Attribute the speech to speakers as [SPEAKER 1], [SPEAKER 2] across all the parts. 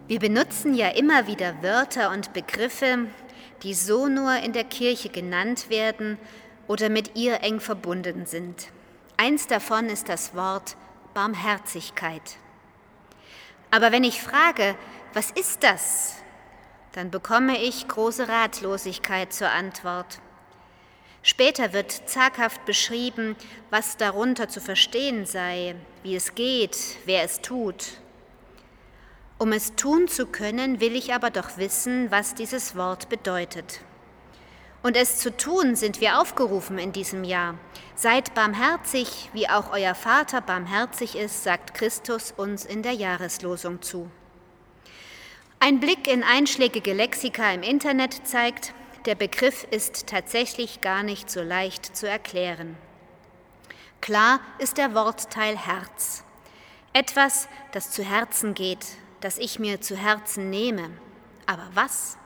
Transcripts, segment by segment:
[SPEAKER 1] Wir benutzen ja immer wieder Wörter und Begriffe, die so nur in der Kirche genannt werden oder mit ihr eng verbunden sind. Eins davon ist das Wort Barmherzigkeit. Aber wenn ich frage, was ist das? Dann bekomme ich große Ratlosigkeit zur Antwort. Später wird zaghaft beschrieben, was darunter zu verstehen sei, wie es geht, wer es tut. Um es tun zu können, will ich aber doch wissen, was dieses Wort bedeutet. Und es zu tun sind wir aufgerufen in diesem Jahr. Seid barmherzig, wie auch euer Vater barmherzig ist, sagt Christus uns in der Jahreslosung zu. Ein Blick in einschlägige Lexika im Internet zeigt, der Begriff ist tatsächlich gar nicht so leicht zu erklären. Klar ist der Wortteil Herz. Etwas, das zu Herzen geht, das ich mir zu Herzen nehme. Aber was?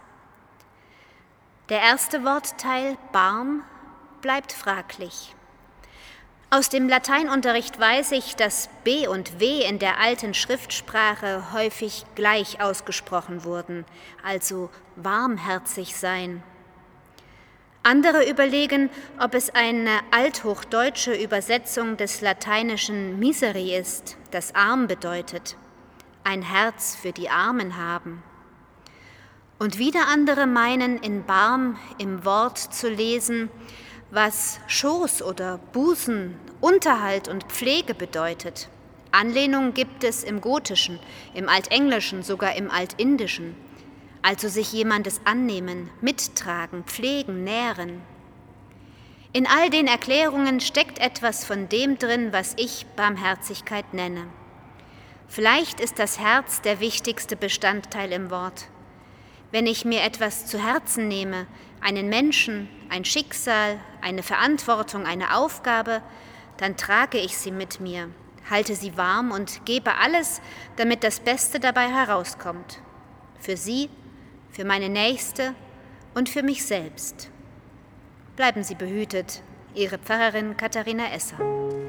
[SPEAKER 1] Der erste Wortteil, Barm, bleibt fraglich. Aus dem Lateinunterricht weiß ich, dass B und W in der alten Schriftsprache häufig gleich ausgesprochen wurden, also warmherzig sein. Andere überlegen, ob es eine althochdeutsche Übersetzung des lateinischen Miseri ist, das arm bedeutet, ein Herz für die Armen haben. Und wieder andere meinen, in Barm im Wort zu lesen, was Schoß oder Busen, Unterhalt und Pflege bedeutet. Anlehnungen gibt es im Gotischen, im Altenglischen, sogar im Altindischen. Also sich jemandes annehmen, mittragen, pflegen, nähren. In all den Erklärungen steckt etwas von dem drin, was ich Barmherzigkeit nenne. Vielleicht ist das Herz der wichtigste Bestandteil im Wort. Wenn ich mir etwas zu Herzen nehme, einen Menschen, ein Schicksal, eine Verantwortung, eine Aufgabe, dann trage ich sie mit mir, halte sie warm und gebe alles, damit das Beste dabei herauskommt. Für sie, für meine Nächste und für mich selbst. Bleiben Sie behütet, Ihre Pfarrerin Katharina Esser.